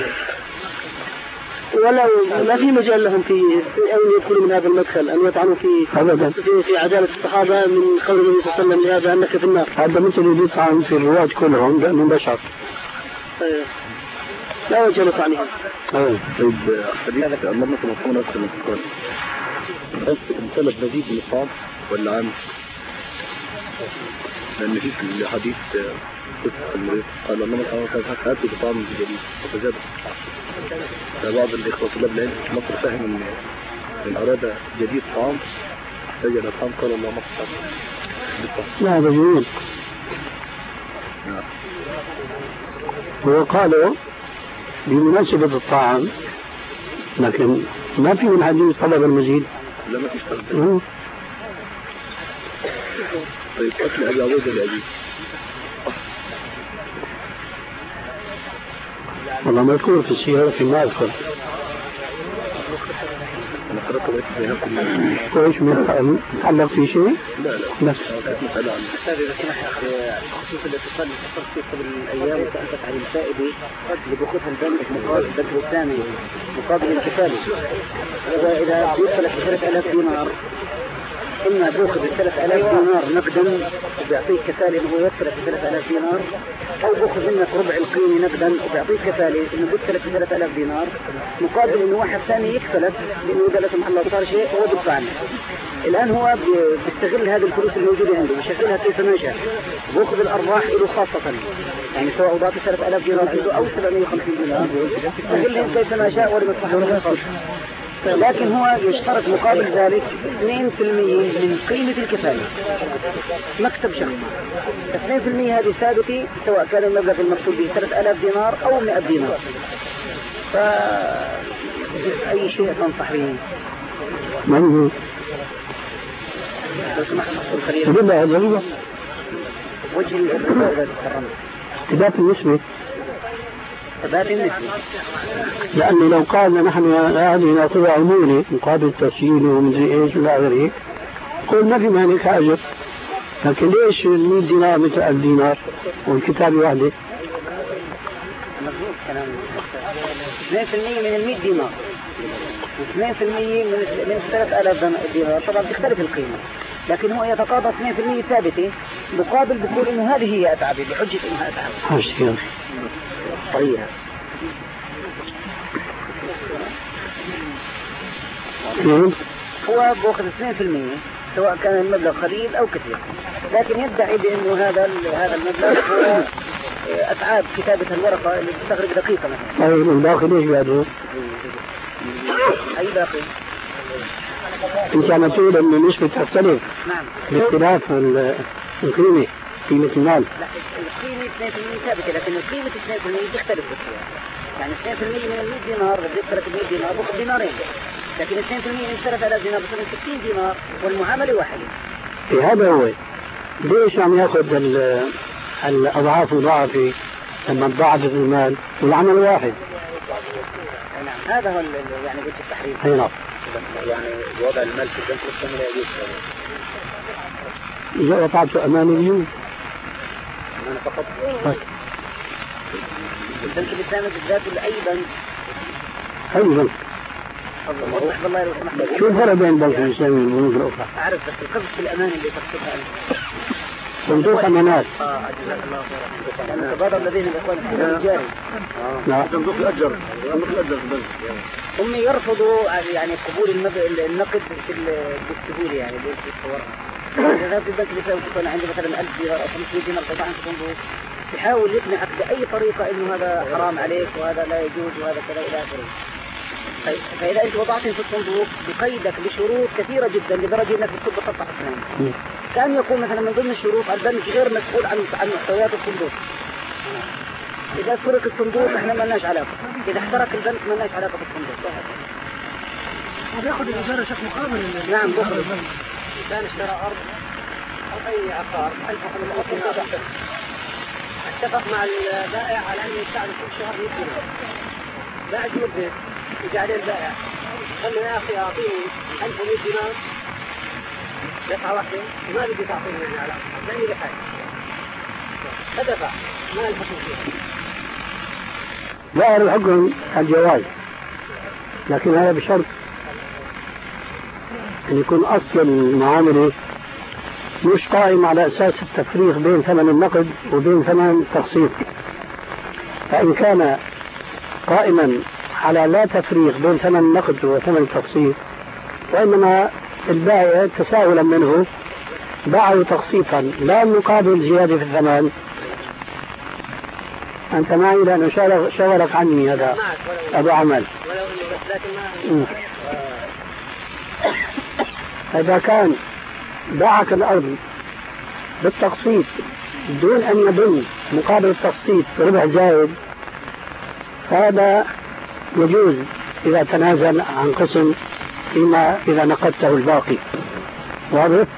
ولا ما في مجال لهم في أن يدخلوا من هذا المدخل أن يطعنوا في عدالة الصحابة من قول النبي صلى الله عليه وسلم لهذا أنك في النار. هذا مثل اللي يطعن في الرواة كلهم لأنهم بشر. لا وجه لطعنهم. طيب حديثك اللهم صل وسلم على القرآن بس مثلث مزيد نصاب ولا عام؟ لأن في الحديث قال اللهم صل وسلم على بطعم جديد وتزاد. بعض الإخوة طلاب العلم في مصر فهم إن أراد جديد طعام سجل الطعام قال الله مصر. لا هذا جميل. وقالوا بمناسبة الطعام لكن ما في من حديث طلب المزيد. لا ما فيش طلب. طيب أكل أبي عبود العزيز والله مذكور في السيرة فيما أذكر. أنا قرأت بيت بينكم. كويس متعلق في شيء؟ لا مسألة عن أستاذ إذا سمحت بخصوص الاتصال اللي اتصلت فيه قبل الأيام وسألتك عن الفائدة لبخوثها البنك مقابل البنك الثاني مقابل الكفالة. إذا يدخلك ب3000 دينار إما تأخذ 3000 دينار نقدا وبيعطيك كفالة إنه يدخلك ب3000 دينار، أو بأخذ منك ربع القيمة نقدا وبيعطيك كفالة إنه يدخلك ب3000 دينار مقابل إنه واحد ثاني يكفلك لأنه إذا لا سمح الله صار شيء هو بيدفع عنه. الآن هو بيستغل هذه الفلوس الموجودة عنده ويشغلها كيف ما شاء، بأخذ الأرباح له خاصة، يعني سواء ضاعت 3000 دينار عنده أو 750 دينار يستغلهم كيف ما شاء ولمصلحته الخاصة. لكن هو يشترط مقابل ذلك 2% من قيمة الكفالة مكتب شخص. 2% هذه ثابتة سواء كان المبلغ المكتوب به 3000 دينار أو 100 دينار. فأي شيء تنصح به؟ من لو سمحت الخليل بالله هذا وجه الربا إذا تكرمت ثبات النسبة. ثبات النسبة، لأنه لو قال نحن هذه نأخذ عمولة مقابل تسجيل ومدري إيش ولا غيره قل ما في مانع حاجة، لكن ليش 100 دينار مثل 1000 دينار والكتابة واحدة؟ مضبوط كلام. 2% من 100 دينار و2% من 3000 دينار طبعا تختلف القيمة، لكن هو يتقاضى 2% ثابتة مقابل بتقول إنه هذه هي أتعابي بحجة إنها أتعاب. حاجة طريقة هو بأخذ 2% سواء كان المبلغ قليل أو كثير، لكن يدعي بأنه هذا المبلغ هو أتعاب كتابة الورقة اللي تستغرق دقيقة مثلا. طيب الباقي ليش بعده؟ أي باقي؟ أنت عم تقول أن النسبة تختلف نعم باختلاف القيمة. قيمة المال. لا القيمة 2% ثابتة، لكن القيمة 2% تختلف بالسعر. يعني 2% من 100 دينار بدي اشترك 100 دينار باخذ دينارين، لكن 2% من 3000 دينار بصير 60 دينار والمعاملة واحدة. هذا هو ليش عم ياخذ الأضعاف مضاعفة لما تضاعف المال والعمل واحد. نعم هذا هو يعني وجه التحريم. أي نعم. يعني وضع المال في البنك الإسلامي لا يجوز. إذا وضعته أمام اليوم أنا فقط البنك الإسلامي بالذات ولا أي بنك؟ أي بنك. والله لو سمحت. شو الفرق بين البنك الإسلامي والبنوك الأخرى؟ أعرف بس القصص الأمان اللي تقصدها أنت. صندوق أمانات. جزاك الله خيرا. تبادر الذين الإخوان في الجاري. نعم. صندوق الأجر في البنك. هم يرفضوا يعني قبول النقد بالسهولة يعني بالصورة. إذا في البنك الإسلامي تكون عنده مثلا 1000 دينار أو 500 دينار قطع عن صندوق، يحاول يقنعك بأي طريقة إنه هذا حرام عليك وهذا لا يجوز وهذا كذا إلى آخره. فإذا أنت وضعته في الصندوق بقيدك بشروط كثيرة جدا لدرجة أنك تكون بتقطع أسنان. كان يكون مثلا من ضمن الشروط البنك غير مسؤول عن محتويات الصندوق. إذا سرق الصندوق إحنا ما لناش علاقة، إذا احترق البنك ما لناش علاقة بالصندوق. وبياخذ الإجارة شكل مقابل. نعم بخرج. كان اشترى أرض أو أي عقار 1500 دينار، اتفق مع البائع على أن يدفع كل شهر 100 دينار. بعد مدة يجي عليه البائع قال له يا أخي أعطيني 1100 دينار دفعة واحدة ما بدي تعطيني منها علاقة لأني بحاجة. فدفع ما الحكم فيه. لا الحكم الجواز، لكن هذا بشرط أن يكون أصل المعاملة مش قائم على أساس التفريق بين ثمن النقد وبين ثمن التقسيط. فإن كان قائما على لا تفريق بين ثمن النقد وثمن التقسيط، وإنما البائع تساهلا منه باعه تقسيطا لا مقابل زيادة في الثمن. أنت معي لأنه شغلك عني هذا أبو عمل. إذا كان باعك الأرض بالتقسيط دون أن يضم مقابل التقسيط ربح زائد، فهذا يجوز إذا تنازل عن قسم فيما إذا نقدته الباقي. واضح؟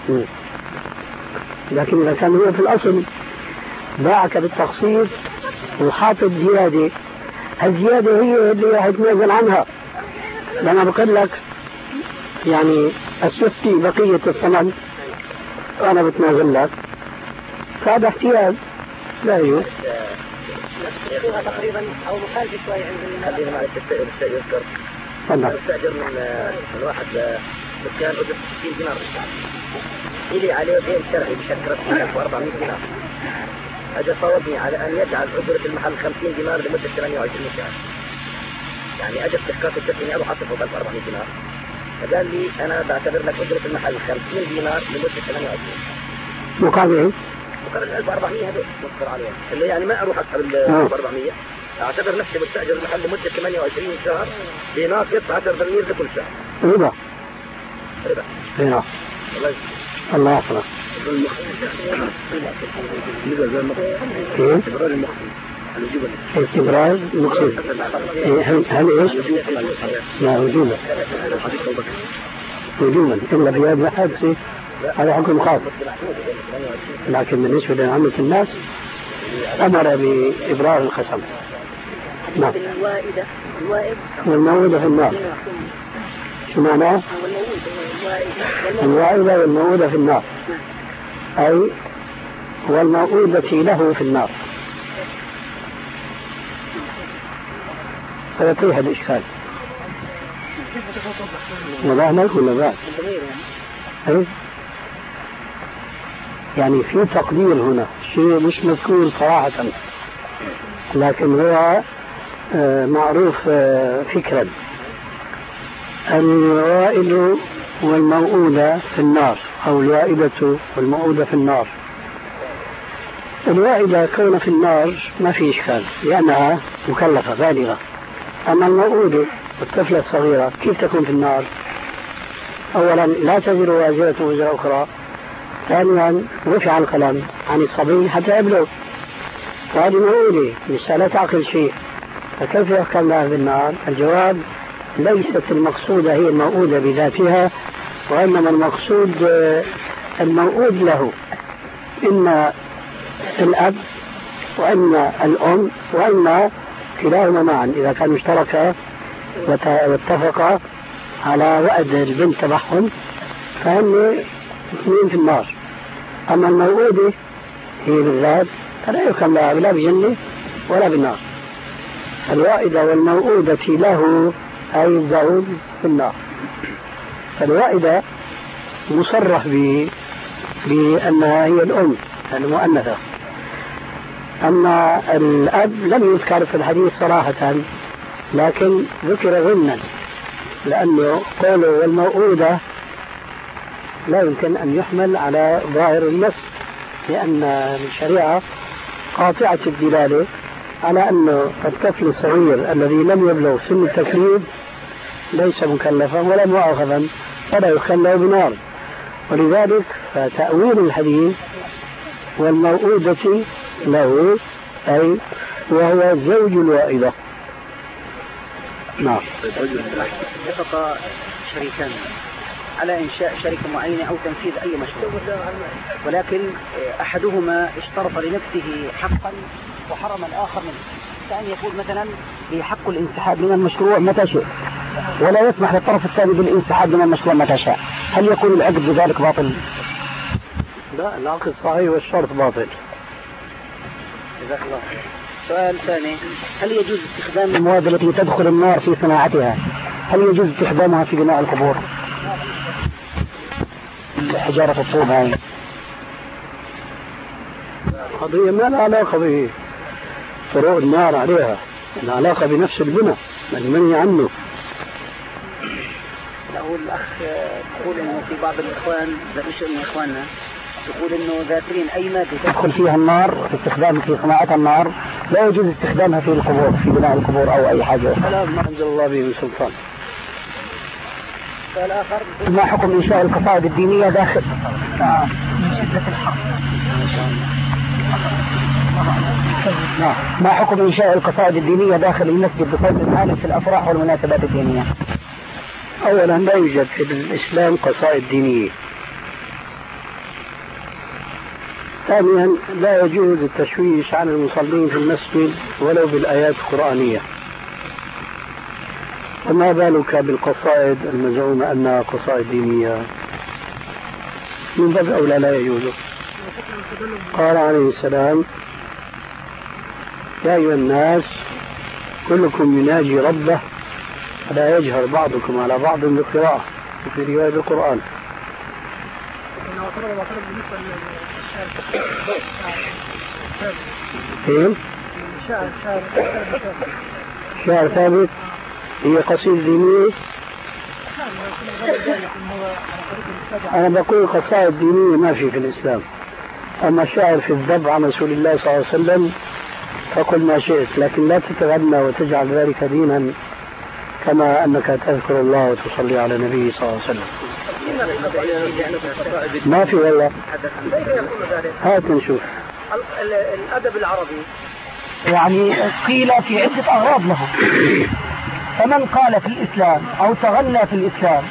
لكن إذا كان هو في الأصل باعك بالتقسيط وحاطط زيادة، الزيادة هي اللي هتنازل عنها. لما بقول لك يعني أسفتي بقية الثمن وأنا بتنازل لك، فهذا احتياج لا يوجد. تقريبا أو مخالف شوي عند خلينا مع السائل يذكر. استأجر من واحد دكان أجر 60 دينار بالشهر. إلي عليه دين شرعي بشكل رسمي 1400 دينار. أجل فوضني على أن يجعل أجرة المحل 50 دينار لمدة 28 شهر. يعني أجل تحقيق التسمية أروح أصرفه ب 1400 دينار. فقال لي أنا بعتبر لك أجرة المحل 50 دينار لمدة 28. مقابل إيه؟ مقابل 1400 هذول مذكر عليهم. اللي يعني ما أروح أسحب ال 1400. أعتبر نفسي مستأجر المحل لمدة 28 شهر بناقص 10 دنانير لكل شهر. ربا. ربا. هنا. الله يحفظك. استبراز مقصود. هل ايش؟ لا وجوبا. وجوبا الا بيد واحد هذا حكم خاص. لكن بالنسبه لعامة الناس امر بابراء القسم. نعم. والموعودة في النار. شو معناه؟ الوائدة والموعودة في النار، أي والموعودة له في النار. هذا فيها الإشكال. ولا ملك ولا ذات. يعني في تقدير هنا شيء مش مذكور صراحة، لكن هو معروف فكرا. الوائد والموؤودة في النار، أو الوائدة والموؤودة في النار. الوائدة كون في النار ما في إشكال لأنها مكلفة بالغة. أما الموؤودة الطفلة الصغيرة كيف تكون في النار؟ أولا لا تزر وازرة وزر أخرى، ثانيا رفع القلم عن الصبي حتى يبلغ، وهذه موؤودة لسه لا تعقل شيء، فكيف يحكم لها بالنار؟ الجواب ليست المقصودة هي الموؤودة بذاتها، وإنما المقصود الموؤود له إما الأب وإما الأم وإما كلاهما معا إذا كانوا اشتركا واتفقا على وعد البنت تبعهم فهم اثنين في النار. أما الموؤودة هي بالذات فلا يحكم لها لا بجنة ولا بالنار. الوائدة والموؤودة له أي الزوج في النار. فالوائدة مصرح بأنها هي الأم المؤنثة. أما الأب لم يذكر في الحديث صراحة، لكن ذكر ضمنا، لأنه قوله والموؤودة لا يمكن أن يحمل على ظاهر النص، لأن الشريعة قاطعة الدلالة على أن الطفل الصغير الذي لم يبلغ سن التكليف ليس مكلفا ولا مؤاخذا ولا يخلى بنار. ولذلك فتأويل الحديث والموؤودة له أي وهو زوج الوائدة. نعم. اتفق شريكان على إنشاء شركة معينة أو تنفيذ أي مشروع، ولكن أحدهما اشترط لنفسه حقا وحرم الآخر منه، كأن يقول مثلا بحق الانسحاب من المشروع متى شاء ولا يسمح للطرف الثاني بالانسحاب من المشروع متى شاء، هل يكون العقد بذلك باطل؟ لا، العقد صحيح والشرط باطل. جزاك الله خير. سؤال ثاني، هل يجوز استخدام المواد التي تدخل النار في صناعتها، هل يجوز استخدامها في بناء القبور؟ حجارة الطوب هاي قضية ما لها علاقة به فروع النار عليها، لها علاقة بنفس البناء المنهي عنه. له الأخ يقول إنه في بعض الإخوان مش من إخواننا يقول إنه ذاكرين أي مادة تدخل فيها النار في استخدام في صناعة النار لا يجوز استخدامها في القبور في بناء القبور أو أي حاجة. لا، ما أنزل الله به من سلطان. الآخر ما حكم إنشاء القصائد الدينية داخل ما حكم إنشاء القصائد الدينية داخل المسجد بصوت عالي في الأفراح والمناسبات الدينية؟ أولا لا يوجد في الإسلام قصائد دينية. ثانيا لا يجوز التشويش على المصلين في المسجد ولو بالآيات القرآنية، فما بالك بالقصائد المزعومة أنها قصائد دينية؟ من باب أولى لا يجوز. قال عليه السلام يا أيها الناس كلكم يناجي ربه فلا يجهر بعضكم على بعض بالقراءة، وفي رواية بالقرآن. شعر ثابت هي قصيدة دينية. أنا بقول قصائد دينية ما في الإسلام. أما الشعر في الذب عن رسول الله صلى الله عليه وسلم فقل ما شئت، لكن لا تتغنى وتجعل ذلك دينا كما أنك تذكر الله وتصلي على النبي صلى الله عليه وسلم. ما في والله. هات نشوف. الأدب العربي يعني قيل في عدة أغراض له، فمن قال في الإسلام أو تغنى في الإسلام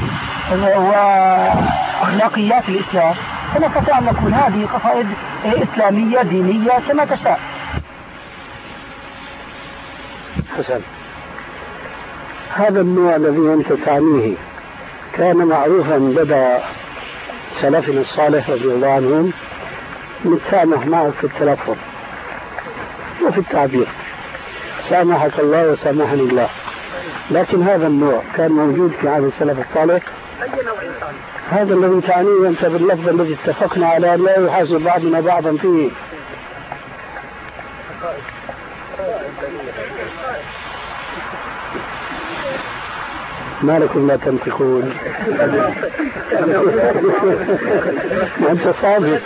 وأخلاقيات الإسلام فنستطيع أن نقول هذه قصائد إسلامية دينية كما تشاء. حسن، هذا النوع الذي أنت تعنيه كان معروفا لدى سلفنا الصالح رضي الله عنهم، نتسامح معه في التلفظ وفي التعبير، سامحك الله وسامحني الله. لكن هذا النوع كان موجود في عهد السلف الصالح. هذا الذي تعنيه أنت باللفظ الذي اتفقنا على لا يحاسب بعضنا بعضا فيه. ما لكم لا تنطقون؟ أنت صادق.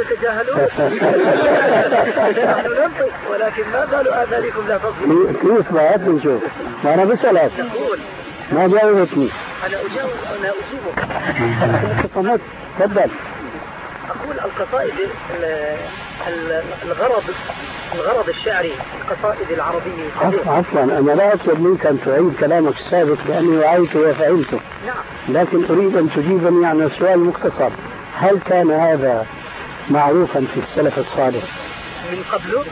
ولكن ما قالوا آذانكم لا تصدقون. كيف بعد نشوف؟ ما أنا بسألك ما جاوبتني. أنا أجيبك. تفضل. أقول القصائد الغرض الشعري القصائد العربية. عفوا أنا لا أطلب منك أن تعيد كلامك السابق لأني وعيت وفعلته. نعم. لكن أريد أن تجيبني عن السؤال المختصر. هل كان هذا معروفا في السلف الصالح من قبله؟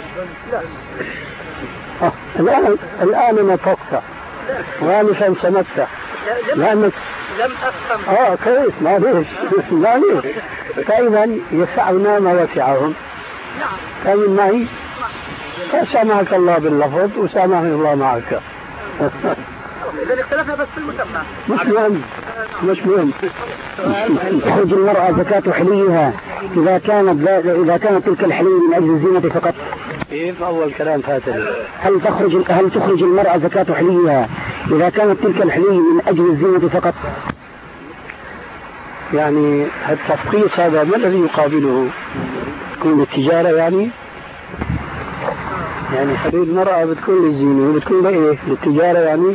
لا. الآن نطقت وانفا سمتك لأنك لم أفهم. كيف معليش معليش. فإذا يسعنا ما وسعهم. نعم. فمن معي فسامحك الله باللفظ وسامحني الله معك. إذا اختلفنا بس في المسمى. مش مهم. تخرج المرأة زكاة حليها إذا كانت تلك الحلي من أجل الزينة فقط. كيف أول كلام فاتني؟ هل تخرج المرأة زكاة حليها إذا كانت تلك الحلي من أجل الزينة فقط؟ يعني التفقيس هذا ما الذي يقابله؟ تكون التجارة يعني حلي المرأة بتكون للزينة وبتكون لإيه؟ للتجارة يعني.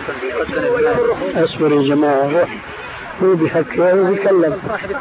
أصبر يا جماعة روح هو بيفكر وبيتكلم.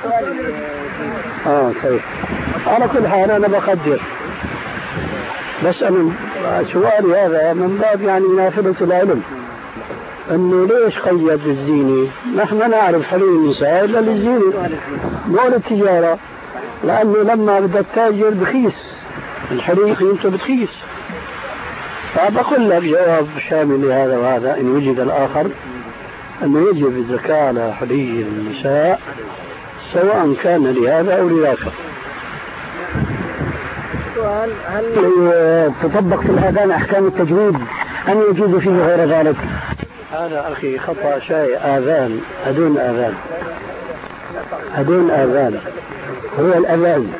صحيح. على كل حال أنا بقدر بس أنا سؤالي هذا من باب نافذة العلم أنه ليش قيد الزينة؟ نحن نعرف حلي النساء إلا للزينة مو للتجارة لأنه لما بدك تاجر بخيس الحلي قيمته بتخيس. فبقول لك جواب شامل لهذا وهذا إن وجد الآخر أنه يجب الزكاة على حلي النساء سواء كان لهذا أو لذاك. سؤال: هل تطبق في الآذان أحكام التجويد أم يجوز فيه غير ذلك؟ هذا أخي خطأ شيء. آذان أدون آذان هو الأذان.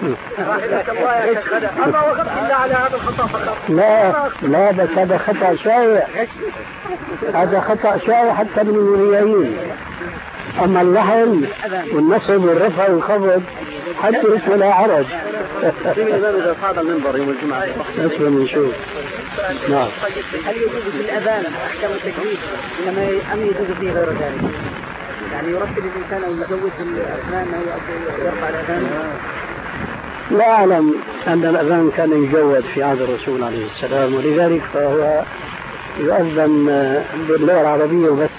لا بس هذا خطأ شائع. هذا خطأ شائع حتى من المريائين. أما اللحن والنصب والرفع والخفض حتى اسمه لا عرج. إذا صعد المنبر يوم الجمعة اسمه نشوف. نعم. هل يجوز في الأذان أحكام التجويد أم يجوز فيه غير ذلك؟ يعني يرتب الإنسان أو يزود الأذان أو يرفع الأذان؟ لا أعلم أن الأذان كان يجود في عهد الرسول عليه السلام ولذلك فهو يؤذن باللغة العربية وبس.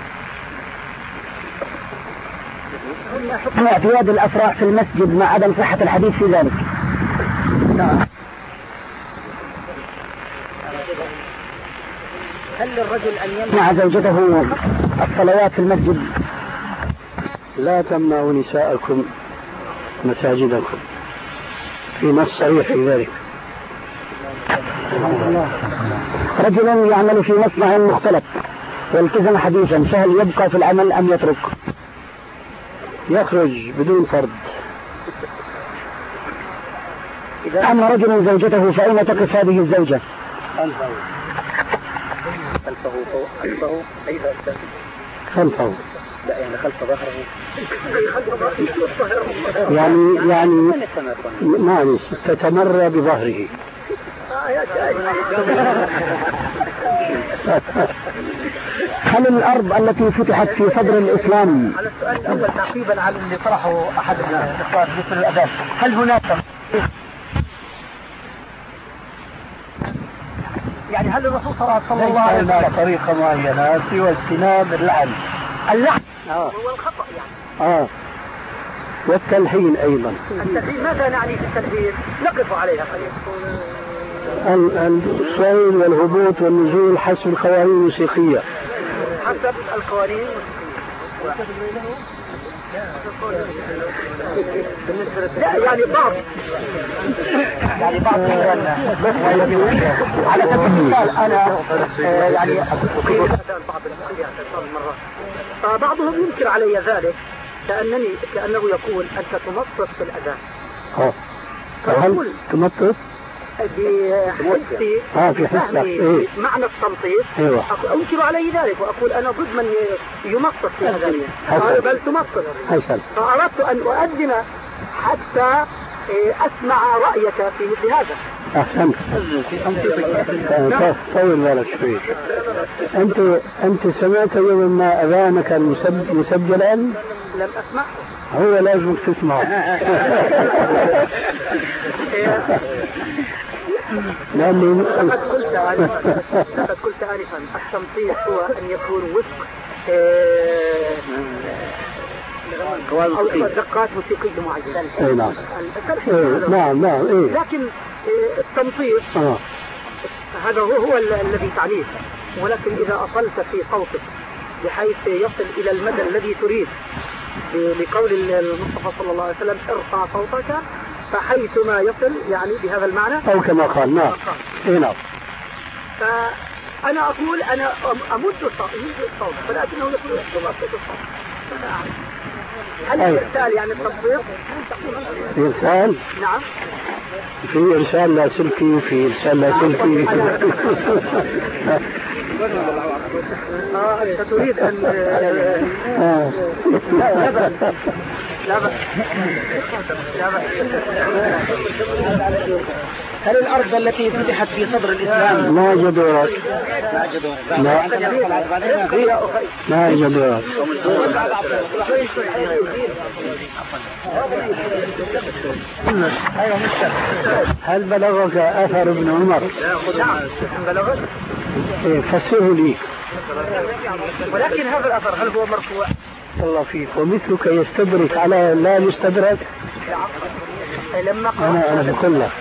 حكم اعتياد الأفراح في المسجد مع عدم صحة الحديث في ذلك. هل للرجل أن يمنع زوجته الصلوات في المسجد؟ لا تمنعوا نساءكم مساجدكم في نص صريح في ذلك. رجل يعمل في مصنع مختلط والتزم حديثا فهل يبقى في العمل أم يترك؟ يخرج بدون فرض. أما رجل زوجته فأين تقف هذه الزوجة؟ خلفه لا يعني خلف ظهره يعني معلش تتمر بظهره. هل الأرض التي فتحت في صدر الإسلام؟ على السؤال الأول تعقيبا على اللي طرحه أحد الإخوان بالنسبة للأذان، هل هناك هل الرسول صلى الله عليه وسلم طريقة معينة سوى اجتناب اللعن هو الخطأ والتلحين أيضا. التلحين ماذا نعني في التلحين؟ نقف عليها الصعود والهبوط والنزول حسب القوانين الموسيقية. حسب القوانين لا بعض على سبيل المثال أنا بعضهم ينكر علي ذلك كأنه يقول أنت تمطط في الأذان. هل تمطط؟ بحسي في حسك معنى التمطيط. أنكر عليه ذلك وأقول أنا ضد من يمطط في أذانه بل تمطط. فأردت أن أؤذن حتى أسمع رأيك في مثل هذا. أحسنت. طول بالك شوي. أنت سمعت يوم ما أذانك مسجلا لم أسمعه. هو لازم تسمعه. لقد قلت آنفا التنطيط هو أن يكون وفق أو دقات موسيقية معينة. نعم. لكن التنطيط هذا هو الذي تعنيه، ولكن إذا أصلت في صوتك بحيث يصل إلى المدى الذي تريد لقول المصطفى صلى الله عليه وسلم ارفع صوتك فحيثما يصل، يعني بهذا المعنى أو كما قال. نعم. فأنا أقول أنا أمد الصوت ولكنه يقول أصل الصوت. هل الإرسال يعني التصوير؟ إرسال؟ نعم. في إرسال لاسلكي وفي إرسال لاسلكي. أنت تريد أن لا بأس. هل الأرض التي فتحت في صدر الإسلام ما جدورت؟ ما جدورت. هل بلغك أثر ابن عمر؟ نعم بلغت. فسره لي. ولكن هذا الأثر هل هو مرفوع؟ الله فيك. ومثلك يستدرك على لا يستدرك. لما أنا بقول لك.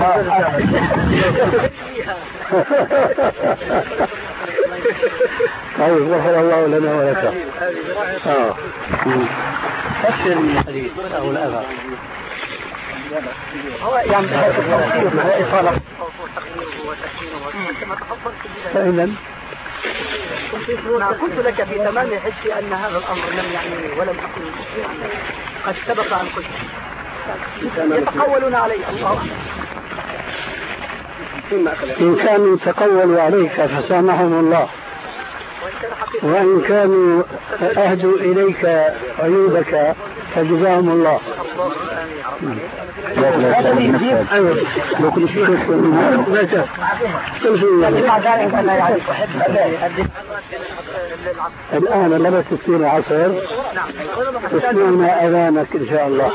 طيب غفر الله لنا ولك. فسر الحديث أو الأثر. هو يعني التوصيل هو إطالة كما تفضلت. فإذا قلت لك في تمام حسي أن هذا الأمر لم يعنيني ولم أكن قد سبق أن قلت يتقولون علي. الله إن كانوا يتقولوا عليك فسامحهم الله، وإن كانوا أهدوا إليك عيوبك فجزاهم الله. الآن لبس تصير العصر تسمعنا أذانك إن شاء الله.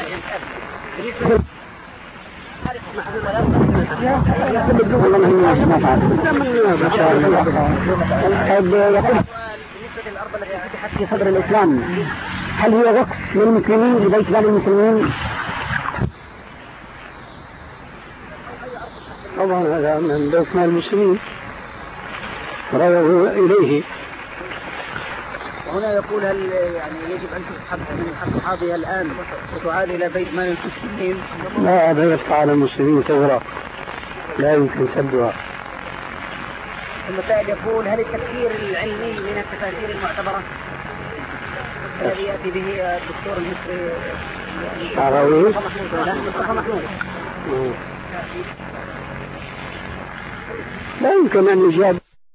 الأرض التي فتحت في صدر الإسلام هل هي وقف للمسلمين لبيت مال المسلمين؟ طبعا هذا من بيت مال المسلمين رواه إليه. هنا يقول هل يعني يجب أن تسحب من أصحابها الآن وتعاد إلى بيت مال المسلمين؟ لا، هذا يقطع على المسلمين ثورة لا يمكن سدها. المسائل يقول هل التفسير العلمي من التفاسير المعتبرة الذي يأتي به الدكتور المصري عراوي مصطفى محمود لا يمكن أن يجاب